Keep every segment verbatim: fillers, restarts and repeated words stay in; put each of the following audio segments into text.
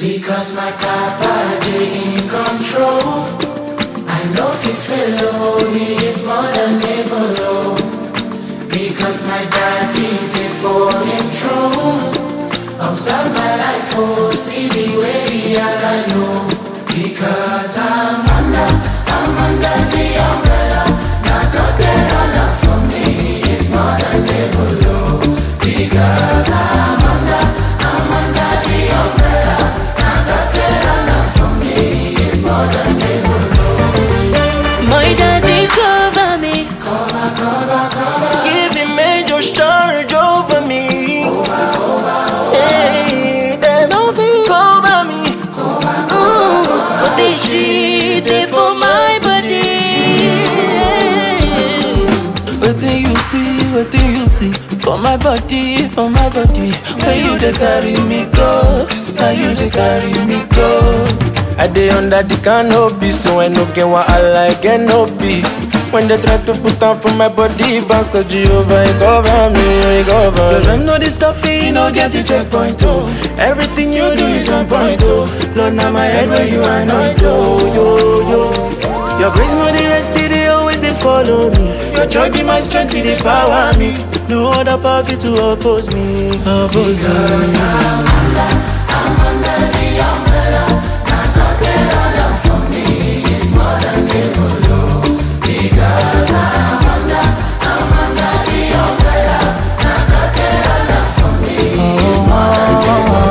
Because my papa dey in control. I know fit fellow, he is more than able. Oh. Because my daddy dey for him throne. Observe my life, oh, see the way I know. Because I'm under, I'm under the umbrella. Now God dey run up for me, he's more than able. Oh. Because I'm under, I'm under the umbrella. Now God dey run up for me, he's more than able. Oh. My daddy cover me, cover, cover, cover. Give him major charge over me. Over, over, over. Hey, they don't think over me. Cover, cover, cover. but they shit they for my body. What do you see? What do you see? For my body, for my body. Where you they carry me go? Where you they carry me go? I dey under the canopy, so I no get what I like and no be. When they try to put on for my body, bounce cause Jehovah, he cover me, he cover me. Cause I know they stop me, you no get the checkpoint, oh. Everything you do is on point, oh. Lord, now my head where you anoint, oh, yo, yo. Your grace, no, the rest, they always, they follow me. Your joy be my strength, they power me. No other power fit to oppose me, oppose me. Because I'm under, I'm under the umbrella. Now God dey run up for me, he's more than able. Because I'm under, I'm under the umbrella. Now God dey run up for me, he's more than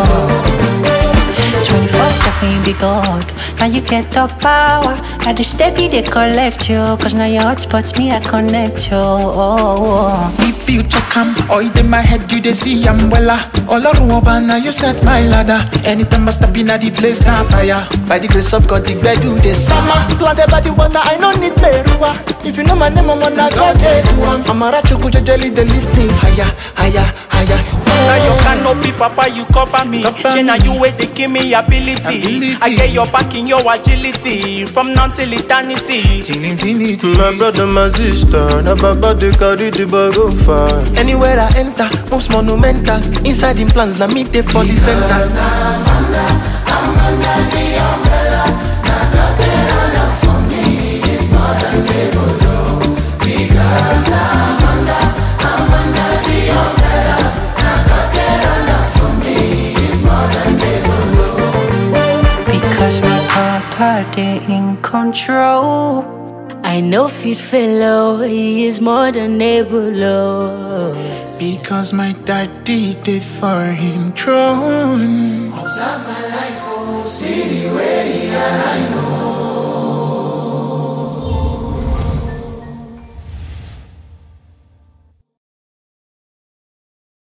able. twenty-four seven you be God, now you get the power. At the steady they collect you, cause now your hotspots me I connect you. Oh, oh. If you check am, oil in my head you dey see am wella. Olorun oba now you set my ladder. Anytime I step in at the place na fire. By the grace of God the bed do the summer. Planted by the water I no need merua. If you know my name I'm on a God dey do am. Amara chuku jejeli they lift me higher, higher, higher. Now your canopy, Papa, you cover me. Cover Now me. you wait, they give me ability. Ability. I get your back in your agility. From now till eternity. Till infinity. My brother, my sister, now Baba they carry the bag of fire. Anywhere I enter, most monumental. Inside in plans, now me they for the Because centers. I'm under, I'm under the umbrella. Now God dey run up for me, he's more than able. Oh. Because I'm under, I'm under the umbrella. Now God dey run up for me, he's more than able. Oh. Because my papa they in control. I know fit fellow, he is more than able. Oh. Because my daddy dey for him throne. Observe my life, oh, see the way